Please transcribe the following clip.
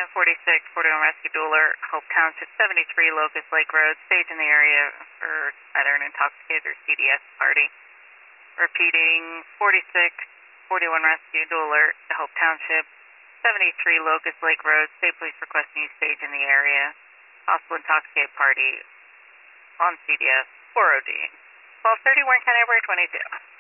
1046, 41 Rescue Dueler, Hope Township, 73 Locust Lake Road, stage in the area for either an intoxicated or CDS party. Repeating, 41 Rescue Dueler, Hope Township, 73 Locust Lake Road, state police requesting you stage in the area. Possible intoxicated party on CDS, 4OD. 1230 Warren County Airway 22.